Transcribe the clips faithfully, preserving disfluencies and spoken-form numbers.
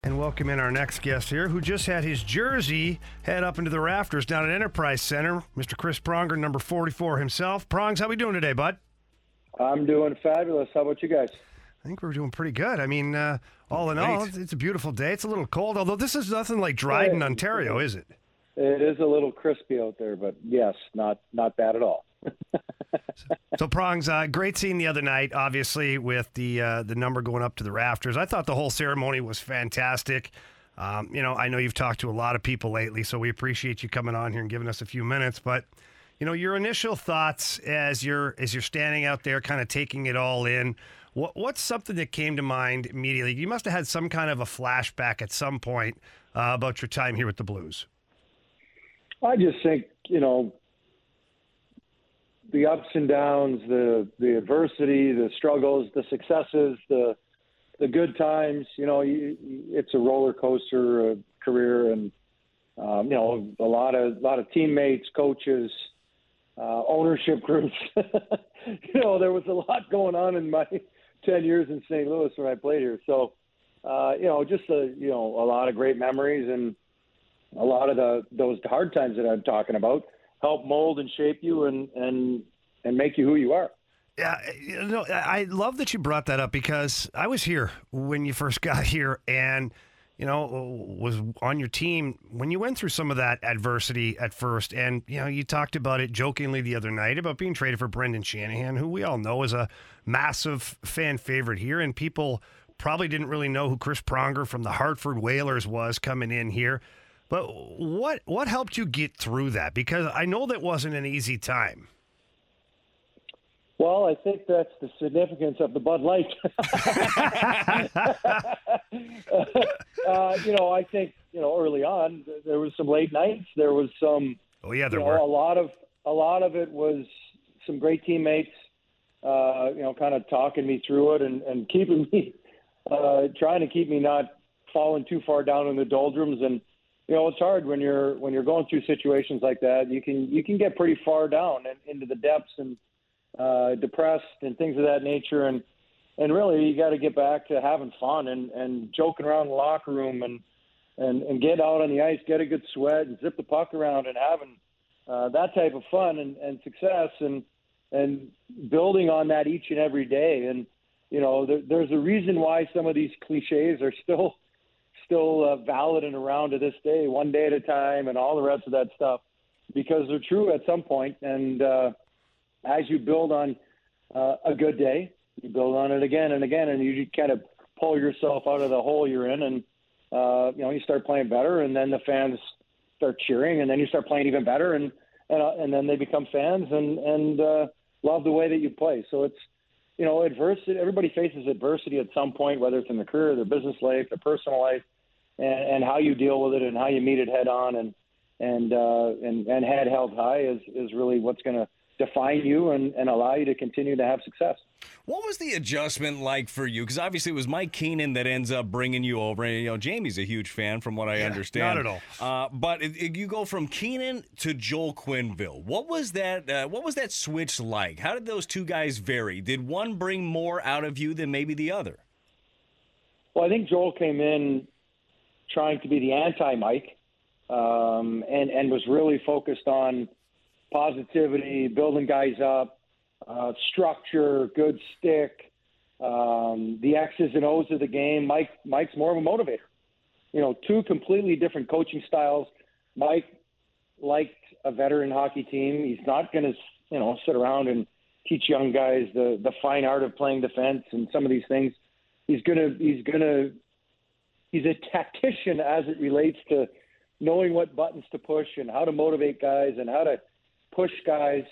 And welcome in our next guest here, who just had his jersey head up into the rafters down at Enterprise Center. Mister Chris Pronger, number forty-four himself. Prongs, how we doing today, bud? I'm doing fabulous. How about you guys? I think we're doing pretty good. I mean, uh, all in Great. all, it's, it's a beautiful day. It's a little cold, although this is nothing like Dryden, Hey, Ontario, is it? It is a little crispy out there, but yes, not not bad at all. So, Prongs, uh, great scene the other night, obviously, with the uh, the number going up to the rafters. I thought the whole ceremony was fantastic. Um, you know, I know you've talked to a lot of people lately, so we appreciate you coming on here and giving us a few minutes. But, you know, your initial thoughts as you're as you're standing out there kind of taking it all in, what, what's something that came to mind immediately? You must have had some kind of a flashback at some point uh, about your time here with the Blues. I just think, you know, the ups and downs, the the adversity, the struggles, the successes, the the good times. You know, you, it's a roller coaster uh, career, and um, you know, a lot of a lot of teammates, coaches, uh, ownership groups. You know, there was a lot going on in my ten years in Saint Louis when I played here. So, uh, you know, just a you know a lot of great memories, and a lot of the those hard times that I'm talking about help mold and shape you and and and make you who you are. Yeah, you know, I love that you brought that up because I was here when you first got here, and you know, was on your team when you went through some of that adversity at first. And you know, you talked about it jokingly the other night about being traded for Brendan Shanahan, who we all know is a massive fan favorite here, and people probably didn't really know who Chris Pronger from the Hartford Whalers was coming in here. But what what helped you get through that? Because I know that wasn't an easy time. Well, I think that's the significance of the Bud Light. uh, you know, I think, you know, early on there was some late nights. There was some. Oh yeah, there you know, were a lot of a lot of it was some great teammates. Uh, you know, kind of talking me through it and, and keeping me, uh, trying to keep me not falling too far down in the doldrums. And you know, it's hard when you're when you're going through situations like that. You can you can get pretty far down and into the depths and uh, depressed and things of that nature. And and really, you got to get back to having fun and, and joking around the locker room and, and and get out on the ice, get a good sweat, and zip the puck around and having uh, that type of fun and, and success and and building on that each and every day. And you know, there, there's a reason why some of these cliches are still. still uh, valid and around to this day, one day at a time and all the rest of that stuff, because they're true at some point. And uh, as you build on uh, a good day, you build on it again and again, and you kind of pull yourself out of the hole you're in, and uh, you know, you start playing better, and then the fans start cheering, and then you start playing even better, and and, uh, and then they become fans and, and uh, love the way that you play. So it's, you know, adversity. Everybody faces adversity at some point, whether it's in their career, their business life, their personal life. And, and how you deal with it and how you meet it head on and and uh, and, and head held high is, is really what's going to define you and, and allow you to continue to have success. What was the adjustment like for you? Because obviously it was Mike Keenan that ends up bringing you over. And, you know, Jamie's a huge fan from what I yeah, understand. Not at all. Uh, but it, it, you go from Keenan to Joel Quenneville. What was that? Uh, what was that switch like? How did those two guys vary? Did one bring more out of you than maybe the other? Well, I think Joel came in trying to be the anti-Mike, um, and, and was really focused on positivity, building guys up, uh, structure, good stick, um, the X's and O's of the game. Mike Mike's more of a motivator. You know, two completely different coaching styles. Mike liked a veteran hockey team. He's not going to, you know, sit around and teach young guys the, the fine art of playing defense and some of these things. He's gonna he's gonna He's a tactician as it relates to knowing what buttons to push and how to motivate guys and how to push guys.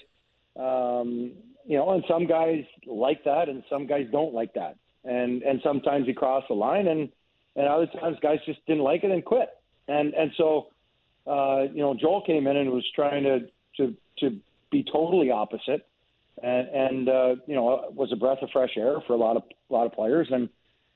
Um, you know, and some guys like that and some guys don't like that. And and sometimes he crossed the line and, and other times guys just didn't like it and quit. And and so, uh, you know, Joel came in and was trying to to, to be totally opposite and, and uh, you know, was a breath of fresh air for a lot of a lot of players. And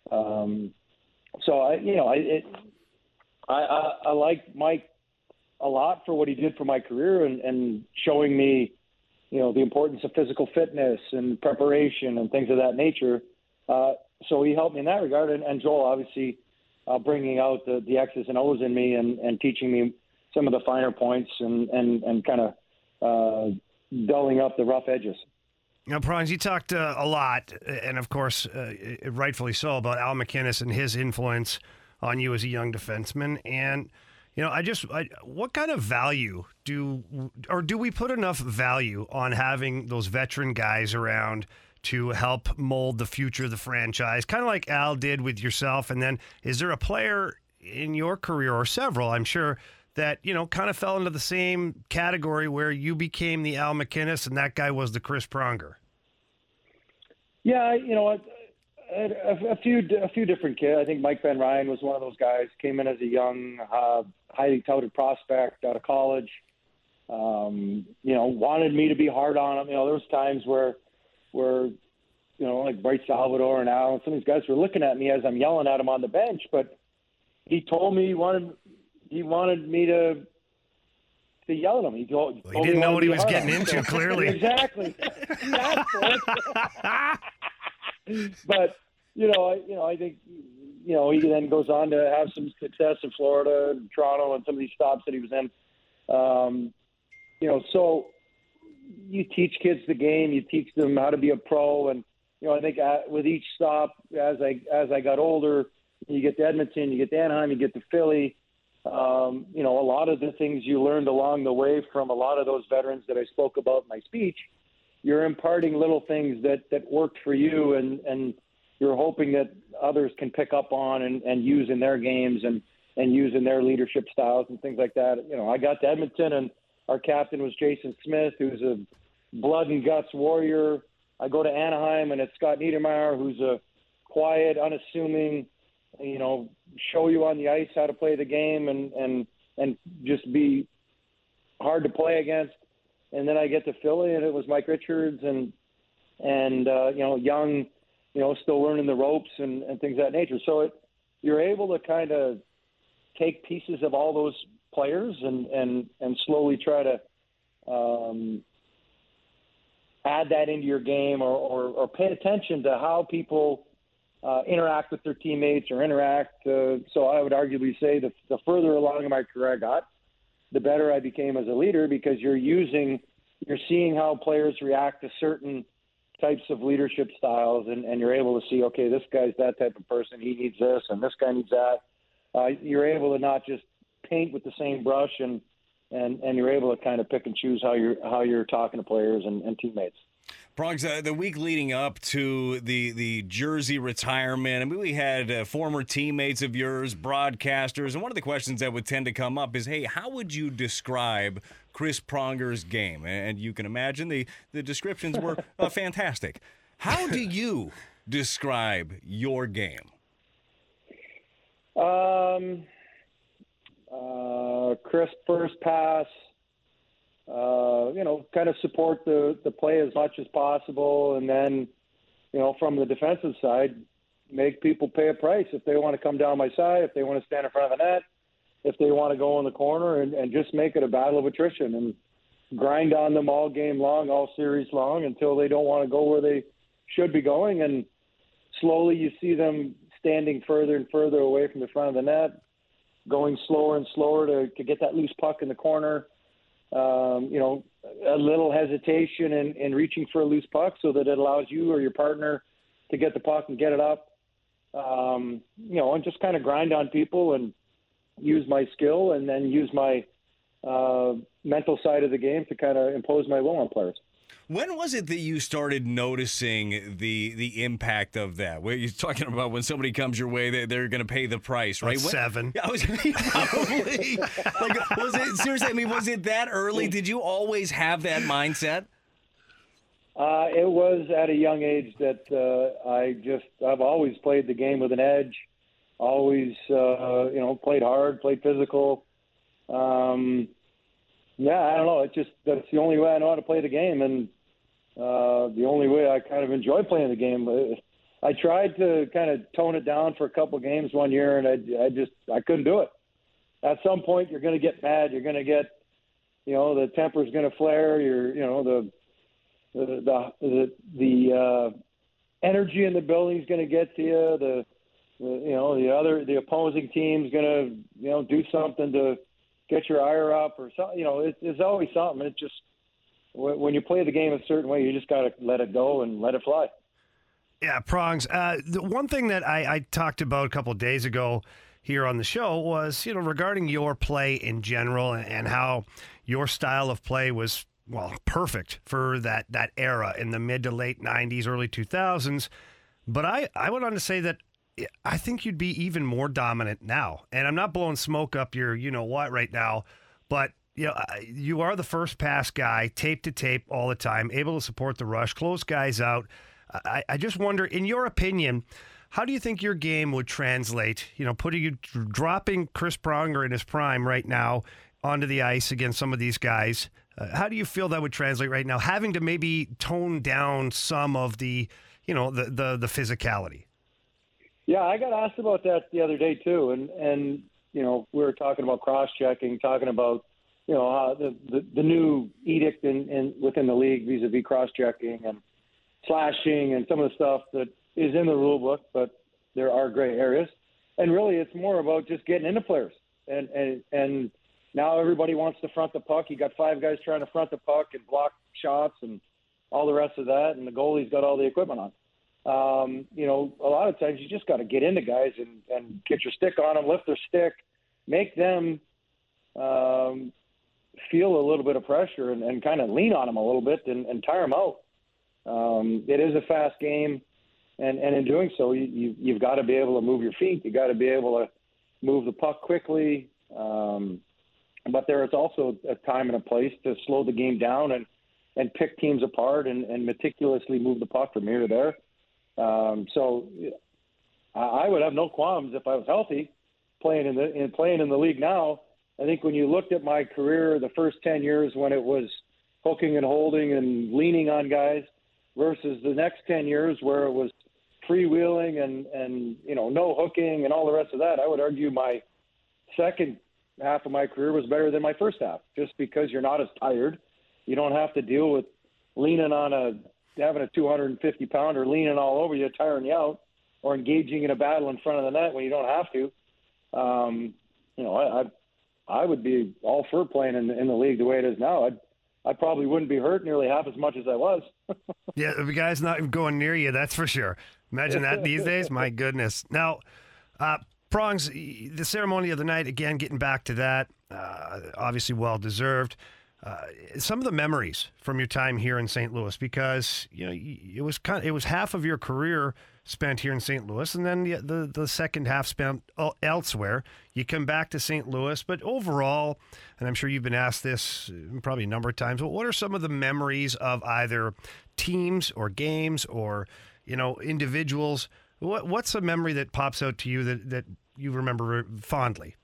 um So I, you know, I, it, I, I, I like Mike a lot for what he did for my career and, and showing me, you know, the importance of physical fitness and preparation and things of that nature. Uh, so he helped me in that regard. And, and Joel obviously uh, bringing out the, the X's and O's in me and, and teaching me some of the finer points and, and, and kind of uh, dulling up the rough edges. Now, Prongs, you talked uh, a lot, and of course, uh, rightfully so, about Al MacInnis and his influence on you as a young defenseman. And, you know, I just, I, what kind of value do, or do we put enough value on having those veteran guys around to help mold the future of the franchise, kind of like Al did with yourself? And then is there a player in your career, or several, I'm sure, that, you know, kind of fell into the same category where you became the Al MacInnis and that guy was the Chris Pronger? Yeah, you know, a, a, a few a few different kids. I think Mike Van Ryn was one of those guys. Came in as a young, uh, highly touted prospect out of college. Um, you know, wanted me to be hard on him. You know, there was times where, where, you know, like Bryce Salvador and Al and some of these guys were looking at me as I'm yelling at him on the bench, but he told me he wanted he wanted me to to yell at him. He told, well, told he didn't know what he was getting him. into, So, clearly. Exactly. He asked for it. But you know, I you know, I think you know he then goes on to have some success in Florida and Toronto and some of these stops that he was in. Um, you know, so you teach kids the game, you teach them how to be a pro, and you know, I think uh, with each stop, as I as I got older, you get to Edmonton, you get to Anaheim, you get to Philly. Um, you know, a lot of the things you learned along the way from a lot of those veterans that I spoke about in my speech, you're imparting little things that, that worked for you, and, and you're hoping that others can pick up on and, and use in their games and, and use in their leadership styles and things like that. You know, I got to Edmonton, and our captain was Jason Smith, who's a blood and guts warrior. I go to Anaheim, and it's Scott Niedermayer, who's a quiet, unassuming, you know, show you on the ice how to play the game and, and, and just be hard to play against. And then I get to Philly, and it was Mike Richards and, and, uh, you know, young, you know, still learning the ropes and, and things of that nature. So it, you're able to kind of take pieces of all those players and, and, and slowly try to, um, add that into your game, or, or, or pay attention to how people, Uh, interact with their teammates or interact. Uh, so I would arguably say the, the further along in my career I got, the better I became as a leader, because you're using, you're seeing how players react to certain types of leadership styles, and, and you're able to see, okay, this guy's that type of person, he needs this, and this guy needs that. Uh, you're able to not just paint with the same brush, and, and, and you're able to kind of pick and choose how you're, how you're talking to players and, and teammates. Prongs, uh, the week leading up to the, the jersey retirement, I mean, we had uh, former teammates of yours, broadcasters, and one of the questions that would tend to come up is, hey, how would you describe Chris Pronger's game? And you can imagine the, the descriptions were uh, fantastic. How do you describe your game? Um, uh, crisp first pass. Uh, you know, kind of support the, the play as much as possible. And then, you know, from the defensive side, make people pay a price if they want to come down my side, if they want to stand in front of the net, if they want to go in the corner, and, and just make it a battle of attrition and grind on them all game long, all series long, until they don't want to go where they should be going. And slowly you see them standing further and further away from the front of the net, going slower and slower to, to get that loose puck in the corner. Um, you know, a little hesitation in, in reaching for a loose puck so that it allows you or your partner to get the puck and get it up. Um, you know, and just kind of grind on people and use my skill, and then use my uh, mental side of the game to kind of impose my will on players. When was it that you started noticing the the impact of that? Where you're talking about when somebody comes your way, they, they're going to pay the price, right? Like when, seven. Yeah, I was probably. Like, was it seriously? I mean, was it that early? Did you always have that mindset? Uh, it was at a young age that uh, I just I've always played the game with an edge. Always, uh, you know, played hard, played physical. Um, Yeah, I don't know. It's just that's the only way I know how to play the game, and uh, the only way I kind of enjoy playing the game. I tried to kind of tone it down for a couple of games one year, and I, I just I couldn't do it. At some point, you're going to get mad. You're going to get, you know, the temper's going to flare. You're, you know, the the the the, the uh, energy in the building is going to get to you. The you know, the other the opposing team's gonna, you know, do something to get your ire up or something. You know, it, it's always something. It just when you play the game a certain way, you just got to let it go and let it fly. Yeah, Prongs. Uh, the one thing that I, I talked about a couple of days ago here on the show was, you know, regarding your play in general and, and how your style of play was, well, perfect for that that era in the mid to late nineties, early two thousands. But I, I went on to say that I think you'd be even more dominant now. And I'm not blowing smoke up your you-know-what right now, but you know, you are the first pass guy, tape to tape all the time, able to support the rush, close guys out. I, I just wonder, in your opinion, how do you think your game would translate, you know, putting you, dropping Chris Pronger in his prime right now onto the ice against some of these guys? Uh, how do you feel that would translate right now, having to maybe tone down some of the, you know, the, the, the physicality? Yeah, I got asked about that the other day too, and and you know we were talking about cross-checking, talking about you know uh, the, the the new edict in, in within the league vis-a-vis cross-checking and slashing and some of the stuff that is in the rule book, but there are gray areas, and really it's more about just getting into players, and and and now everybody wants to front the puck. You got five guys trying to front the puck and block shots and all the rest of that, and the goalie's got all the equipment on. Um, you know, a lot of times you just got to get into guys and, and get your stick on them, lift their stick, make them um, feel a little bit of pressure and, and kind of lean on them a little bit and, and tire them out. Um, it is a fast game, and, and in doing so, you, you, you've got to be able to move your feet. You got to be able to move the puck quickly. Um, but there is also a time and a place to slow the game down and, and pick teams apart and, and meticulously move the puck from here to there. Um, so I would have no qualms if I was healthy playing in the in playing in the league now. I think when you looked at my career, the first ten years when it was hooking and holding and leaning on guys versus the next ten years where it was freewheeling and, and, you know, no hooking and all the rest of that, I would argue my second half of my career was better than my first half just because you're not as tired. You don't have to deal with leaning on a having a two hundred fifty pounder leaning all over you, tiring you out, or engaging in a battle in front of the net when you don't have to. Um, you know, I, I I would be all for playing in the, in the league the way it is now. I'd, I probably wouldn't be hurt nearly half as much as I was. Yeah, the guy's not going near you, that's for sure. Imagine that these days. My goodness. Now, uh, Prongs, the ceremony of the night, again, getting back to that, uh, obviously well-deserved. Uh, some of the memories from your time here in Saint Louis, because you know it was kind of, it was half of your career spent here in Saint Louis, and then the, the the second half spent elsewhere. You come back to Saint Louis, but overall, and I'm sure you've been asked this probably a number of times, but what are some of the memories of either teams or games or you know individuals? What what's a memory that pops out to you that that you remember fondly?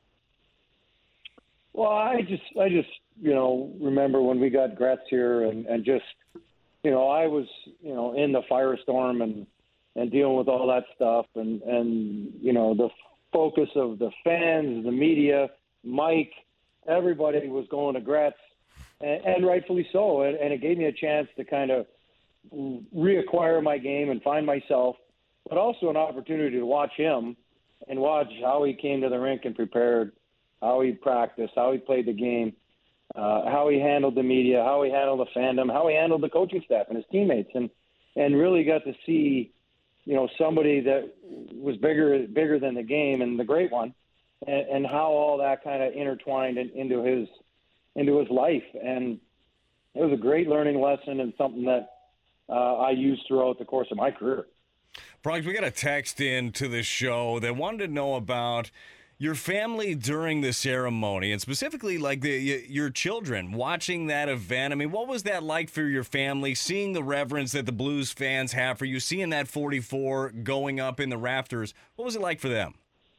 Well, I just I just. you know, remember when we got Gretz here and, and just, you know, I was, you know, in the firestorm and, and dealing with all that stuff and, and, you know, the focus of the fans, the media, Mike, everybody was going to Gretz and, and rightfully so. And, and it gave me a chance to kind of reacquire my game and find myself, but also an opportunity to watch him and watch how he came to the rink and prepared, how he practiced, how he played the game. Uh, how he handled the media, how he handled the fandom, how he handled the coaching staff and his teammates, and and really got to see, you know, somebody that was bigger bigger than the game and the great one, and, and how all that kind of intertwined in, into his into his life, and it was a great learning lesson and something that uh, I used throughout the course of my career. Prongs, we got a text in to the show that wanted to know about your family during the ceremony, and specifically like the, your children watching that event. I mean, what was that like for your family, seeing the reverence that the Blues fans have for you, seeing that forty-four going up in the rafters? What was it like for them?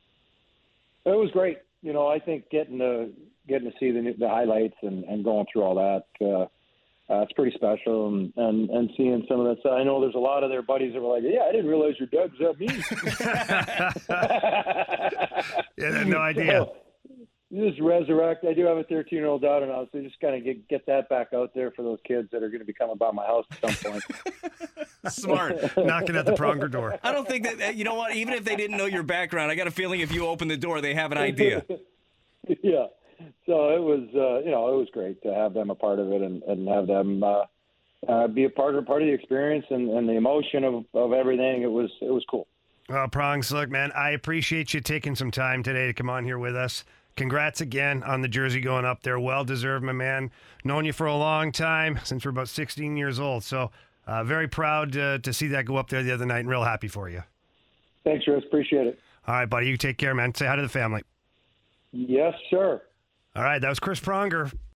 It was great. You know, I think getting to getting to see the, the highlights and, and going through all that, uh, uh, it's pretty special. And, and, and seeing some of that stuff. I know there's a lot of their buddies that were like, yeah, I didn't realize your dad was that mean. Yeah, no idea. So, just resurrect. I do have a thirteen-year-old daughter now, so just kind of get get that back out there for those kids that are going to be coming by my house at some point. Smart. Knocking at the Pronger door. I don't think that, you know what, even if they didn't know your background, I got a feeling if you open the door, they have an idea. Yeah. So it was, uh, you know, it was great to have them a part of it and, and have them uh, uh, be a part of part of the experience and, and the emotion of, of everything. It was it was cool. Well, Prongs, look, man, I appreciate you taking some time today to come on here with us. Congrats again on the jersey going up there. Well deserved, my man. Known you for a long time, since we're about sixteen years old. So uh, very proud uh, to see that go up there the other night and real happy for you. Thanks, Chris. Appreciate it. All right, buddy. You take care, man. Say hi to the family. Yes, sir. All right, that was Chris Pronger.